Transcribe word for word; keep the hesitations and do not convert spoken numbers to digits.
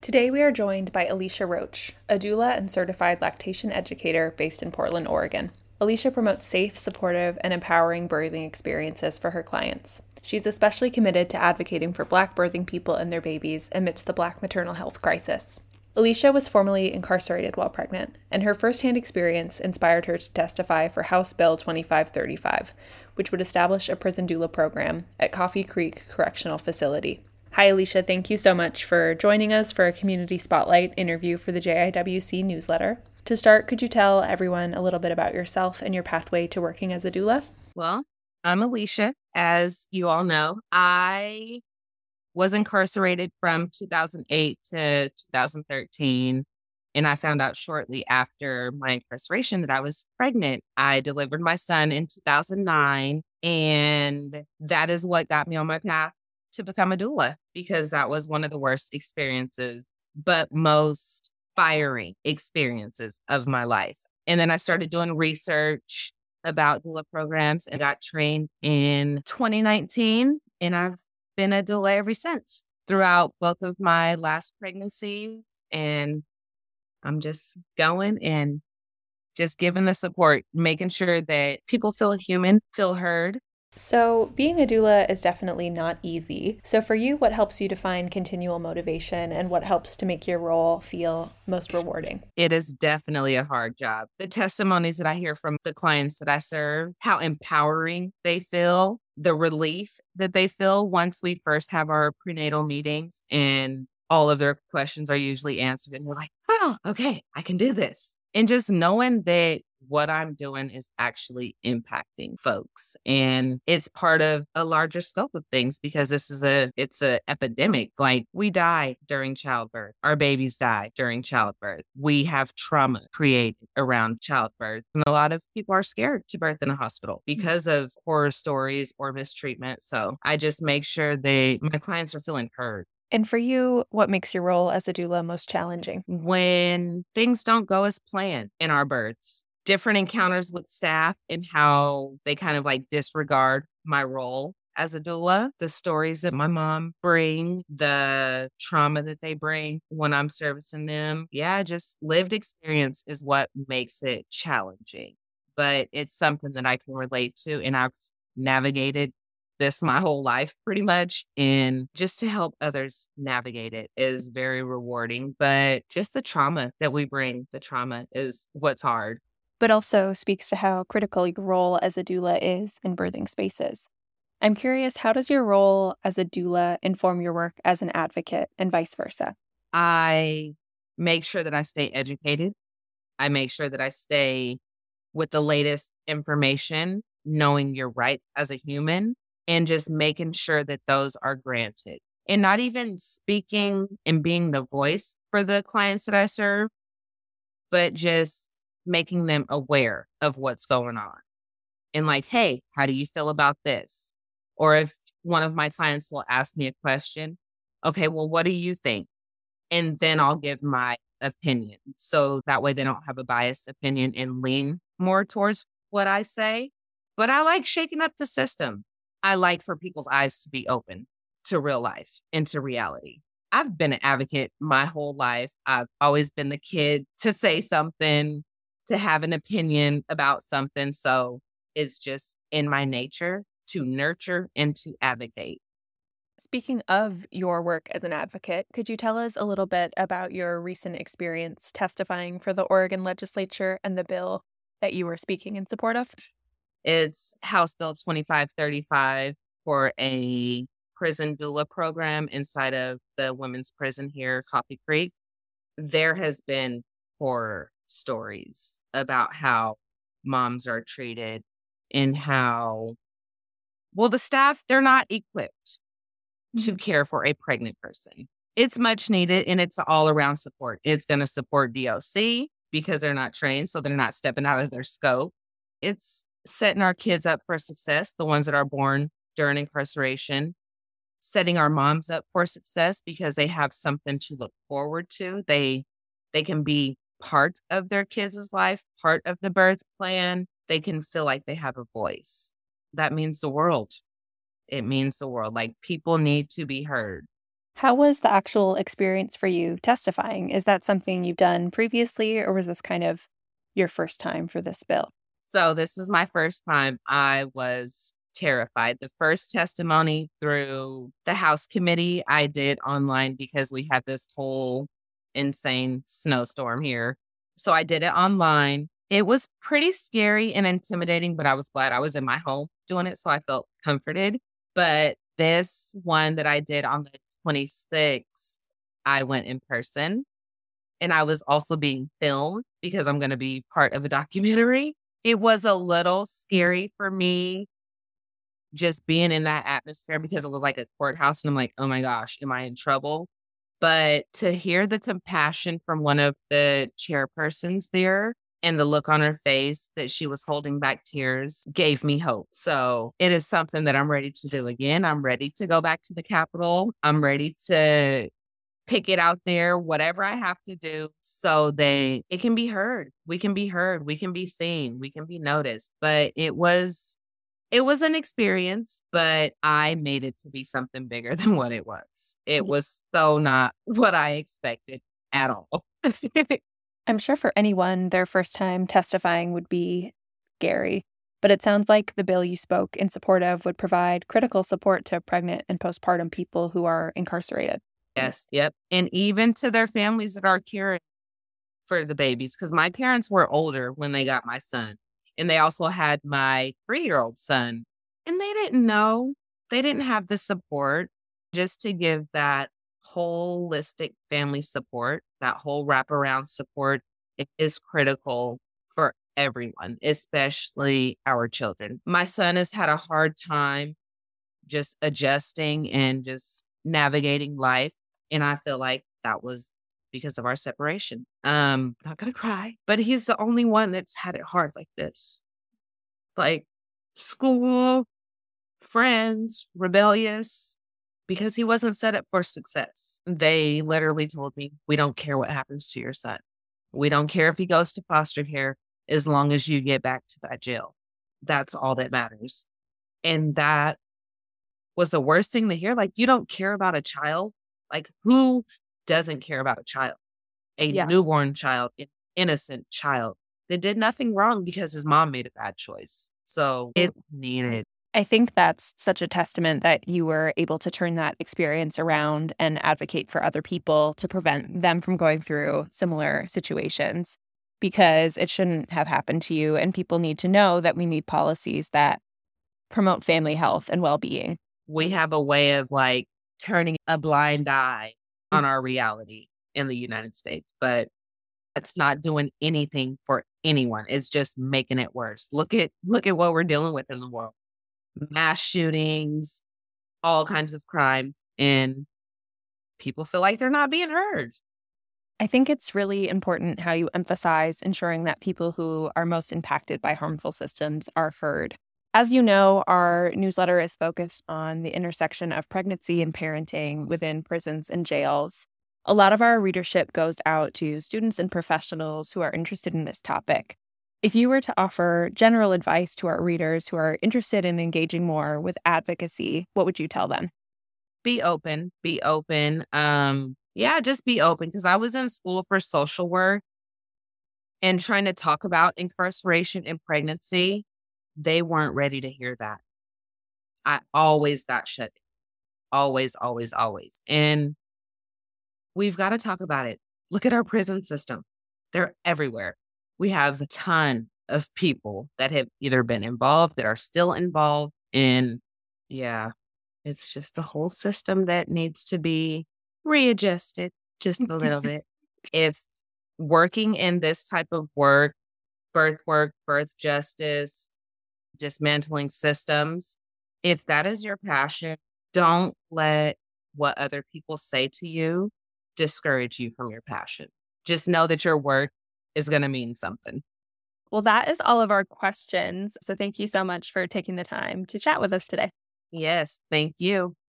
Today we are joined by Alicia Roach, a doula and certified lactation educator based in Portland, Oregon. Alicia promotes safe, supportive, and empowering birthing experiences for her clients. She's especially committed to advocating for Black birthing people and their babies amidst the Black maternal health crisis. Alicia was formerly incarcerated while pregnant, and her firsthand experience inspired her to testify for House Bill twenty-five thirty-five, which would establish a prison doula program at Coffee Creek Correctional Facility. Hi, Alicia. Thank you so much for joining us for a Community Spotlight interview for the J I W C newsletter. To start, could you tell everyone a little bit about yourself and your pathway to working as a doula? Well, I'm Alicia. As you all know, I was incarcerated from two thousand eight to two thousand thirteen. And I found out shortly after my incarceration that I was pregnant. I delivered my son in two thousand nine. And that is what got me on my path to become a doula, because that was one of the worst experiences, but most firing experiences of my life. And then I started doing research about doula programs and got trained in twenty nineteen. And I've been a doula ever since throughout both of my last pregnancies. And I'm just going and just giving the support, making sure that people feel human, feel heard. So, being a doula is definitely not easy. So, for you, what helps you to find continual motivation and what helps to make your role feel most rewarding? It is definitely a hard job. The testimonies that I hear from the clients that I serve, how empowering they feel, the relief that they feel once we first have our prenatal meetings and all of their questions are usually answered. And we're like, oh, okay, I can do this. And just knowing that what I'm doing is actually impacting folks. And it's part of a larger scope of things, because this is a, it's a epidemic. Like, we die during childbirth. Our babies die during childbirth. We have trauma created around childbirth. And a lot of people are scared to birth in a hospital because of horror stories or mistreatment. So I just make sure they, my clients are feeling heard. And for you, what makes your role as a doula most challenging? When things don't go as planned in our births, different encounters with staff and how they kind of like disregard my role as a doula, the stories that my mom bring, the trauma that they bring when I'm servicing them. Yeah, just lived experience is what makes it challenging, but it's something that I can relate to, and I've navigated this my whole life pretty much. And just to help others navigate it is very rewarding. But just the trauma that we bring, the trauma is what's hard. But also speaks to how critical your role as a doula is in birthing spaces. I'm curious, how does your role as a doula inform your work as an advocate and vice versa? I make sure that I stay educated. I make sure that I stay with the latest information, knowing your rights as a human, and just making sure that those are granted. And not even speaking and being the voice for the clients that I serve, but just making them aware of what's going on. And like, hey, how do you feel about this? Or if one of my clients will ask me a question, okay, well, what do you think? And then I'll give my opinion. So that way they don't have a biased opinion and lean more towards what I say. But I like shaking up the system. I like for people's eyes to be open to real life and to reality. I've been an advocate my whole life. I've always been the kid to say something, to have an opinion about something. So it's just in my nature to nurture and to advocate. Speaking of your work as an advocate, could you tell us a little bit about your recent experience testifying for the Oregon legislature and the bill that you were speaking in support of? It's House Bill twenty-five thirty-five for a prison doula program inside of the women's prison here, Coffee Creek. There has been horror stories about how moms are treated and how, well, the staff, they're not equipped to care for a pregnant person. It's much needed, and it's all around support. It's going to support D O C because they're not trained, so they're not stepping out of their scope. It's setting our kids up for success, the ones that are born during incarceration, setting our moms up for success because they have something to look forward to. They they can be part of their kids' life, part of the birth plan. They can feel like they have a voice. That means the world. It means the world. Like, people need to be heard. How was the actual experience for you testifying? Is that something you've done previously, or was this kind of your first time for this bill? So this is my first time. I was terrified. The first testimony through the House committee I did online because we had this whole insane snowstorm here. So I did it online. It was pretty scary and intimidating, but I was glad I was in my home doing it. So I felt comforted. But this one that I did on the twenty-sixth, I went in person and I was also being filmed because I'm going to be part of a documentary. It was a little scary for me just being in that atmosphere because it was like a courthouse, and I'm like, "Oh my gosh, am I in trouble?" But to hear the compassion from one of the chairpersons there and the look on her face that she was holding back tears gave me hope. So it is something that I'm ready to do again. I'm ready to go back to the Capitol. I'm ready to pick it out there, whatever I have to do so they it can be heard. We can be heard. We can be seen. We can be noticed. But it was it was an experience, but I made it to be something bigger than what it was. It Yeah. was so not what I expected at all. I'm sure for anyone, their first time testifying would be scary, but it sounds like the bill you spoke in support of would provide critical support to pregnant and postpartum people who are incarcerated. Yes, yep. And even to their families that are caring for the babies, because my parents were older when they got my son, and they also had my three-year-old son, and they didn't know. They didn't have the support just to give that holistic family support, that whole wraparound support. It is critical for everyone, especially our children. My son has had a hard time just adjusting and just navigating life, and I feel like that was because of our separation. Um, not gonna cry, but he's the only one that's had it hard like this. Like school, friends, rebellious, because he wasn't set up for success. They literally told me, "We don't care what happens to your son. We don't care if he goes to foster care as long as you get back to that jail. That's all that matters." And that was the worst thing to hear. Like, you don't care about a child? Like, who doesn't care about a child? A Yeah. newborn child, an innocent child that did nothing wrong because his mom made a bad choice. So Mm. it's needed. I think that's such a testament that you were able to turn that experience around and advocate for other people to prevent them from going through similar situations, because it shouldn't have happened to you. And people need to know that we need policies that promote family health and well-being. We have a way of like turning a blind eye Mm. on our reality in the United States, but it's not doing anything for anyone. It's just making it worse. Look at look at what we're dealing with in the world. Mass shootings, all kinds of crimes, and people feel like they're not being heard. I think it's really important how you emphasize ensuring that people who are most impacted by harmful systems are heard. As you know, our newsletter is focused on the intersection of pregnancy and parenting within prisons and jails. A lot of our readership goes out to students and professionals who are interested in this topic. If you were to offer general advice to our readers who are interested in engaging more with advocacy, what would you tell them? Be open, be open. Um, yeah, just be open because I was in school for social work and trying to talk about incarceration and pregnancy. They weren't ready to hear that. I always got shut. Always, always, always. And we've got to talk about it. Look at our prison system. They're everywhere. We have a ton of people that have either been involved, that are still involved in, yeah, it's just the whole system that needs to be readjusted just a little bit. If working in this type of work, birth work, birth justice, dismantling systems, if that is your passion, don't let what other people say to you discourage you from your passion. Just know that your work is going to mean something. Well, that is all of our questions. So thank you so much for taking the time to chat with us today. Yes, thank you.